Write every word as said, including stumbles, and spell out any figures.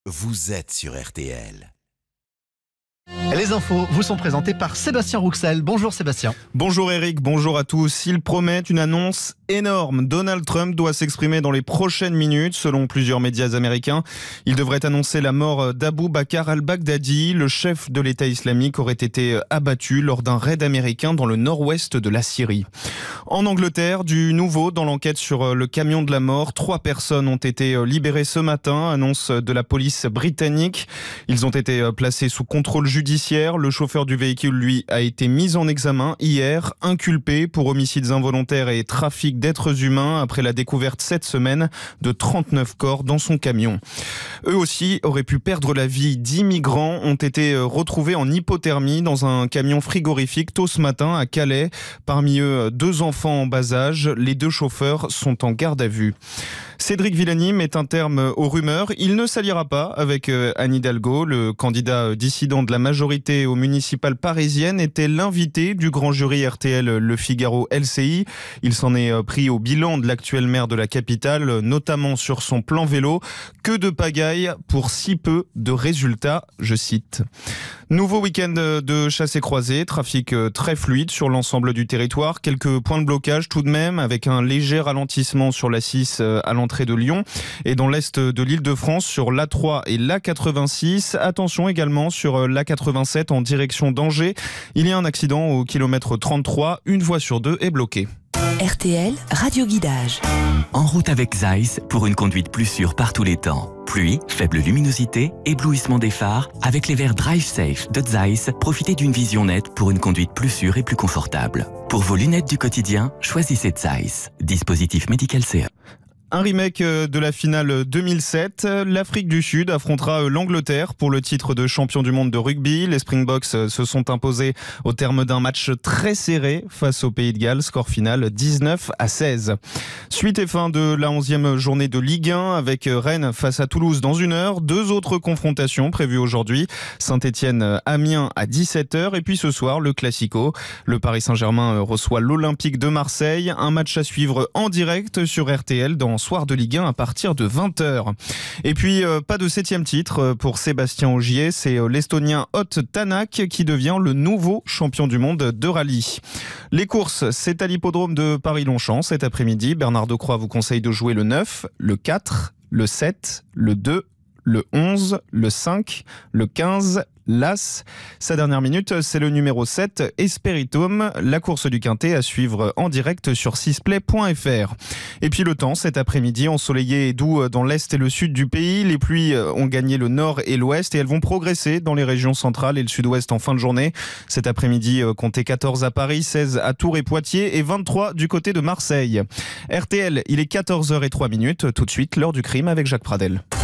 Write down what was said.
vous êtes sur R T L. Les infos vous sont présentées par Sébastien Rouxel. Bonjour Sébastien. Bonjour Eric, bonjour à tous. Il promet une annonce énorme. Donald Trump doit s'exprimer dans les prochaines minutes, selon plusieurs médias américains. Il devrait annoncer la mort d'Abou Bakr al-Baghdadi. Le chef de l'État islamique aurait été abattu lors d'un raid américain dans le nord-ouest de la Syrie. En Angleterre, du nouveau dans l'enquête sur le camion de la mort. Trois personnes ont été libérées ce matin, annonce de la police britannique. Ils ont été placés sous contrôle judiciaire. Le chauffeur du véhicule, lui, a été mis en examen hier, inculpé pour homicides involontaires et trafic d'êtres humains après la découverte cette semaine de trente-neuf corps dans son camion. Eux aussi auraient pu perdre la vie. Dix migrants ont été retrouvés en hypothermie dans un camion frigorifique tôt ce matin à Calais. Parmi eux, deux enfants en bas âge. Les deux chauffeurs sont en garde à vue. Cédric Villani met un terme aux rumeurs. Il ne s'alliera pas avec Anne Hidalgo. Le candidat dissident de la majorité aux municipales parisiennes était l'invité du grand jury R T L Le Figaro L C I. Il s'en est pris au bilan de l'actuel maire de la capitale, notamment sur son plan vélo. Que de pagaille pour si peu de résultats, je cite. Nouveau week-end de chassé croisé, trafic très fluide sur l'ensemble du territoire. Quelques points de blocage tout de même, avec un léger ralentissement sur l'A six à l'entrée de Lyon et dans l'est de l'Île-de-France sur l'A trois et l'A quatre-vingt-six. Attention également sur l'A quatre-vingt-sept en direction d'Angers. Il y a un accident au kilomètre trente-trois, une voie sur deux est bloquée. R T L Radio Guidage. En route avec Zeiss pour une conduite plus sûre par tous les temps. Pluie, faible luminosité, éblouissement des phares. Avec les verres Drive Safe de Zeiss, profitez d'une vision nette pour une conduite plus sûre et plus confortable. Pour vos lunettes du quotidien, choisissez Zeiss. Dispositif médical C E. Un remake de la finale deux mille sept. L'Afrique du Sud affrontera l'Angleterre pour le titre de champion du monde de rugby. Les Springboks se sont imposés au terme d'un match très serré face au Pays de Galles. Score final dix-neuf à seize. Suite et fin de la onzième journée de Ligue un avec Rennes face à Toulouse dans une heure. Deux autres confrontations prévues aujourd'hui. Saint-Étienne-Amiens à dix-sept heures. Et puis ce soir, le Classico. Le Paris Saint-Germain reçoit l'Olympique de Marseille. Un match à suivre en direct sur R T L dans soir de Ligue un à partir de vingt heures. Et puis, euh, pas de septième titre pour Sébastien Ogier. C'est euh, l'Estonien Ott Tänak qui devient le nouveau champion du monde de rallye. Les courses, c'est à l'hippodrome de Paris-Longchamp cet après-midi. Bernard Decroix vous conseille de jouer le neuf, le quatre, le sept, le deux, le onze, le cinq, le quinze, l'As. Sa dernière minute, c'est le numéro sept, Esperitum. La course du Quintet à suivre en direct sur sixplay point f r. Et puis le temps, cet après-midi, ensoleillé et doux dans l'est et le sud du pays. Les pluies ont gagné le nord et l'ouest et elles vont progresser dans les régions centrales et le sud-ouest en fin de journée. Cet après-midi, comptez quatorze à Paris, seize à Tours et Poitiers et vingt-trois du côté de Marseille. R T L, il est quatorze heures zéro trois. Tout de suite, l'heure du crime avec Jacques Pradel.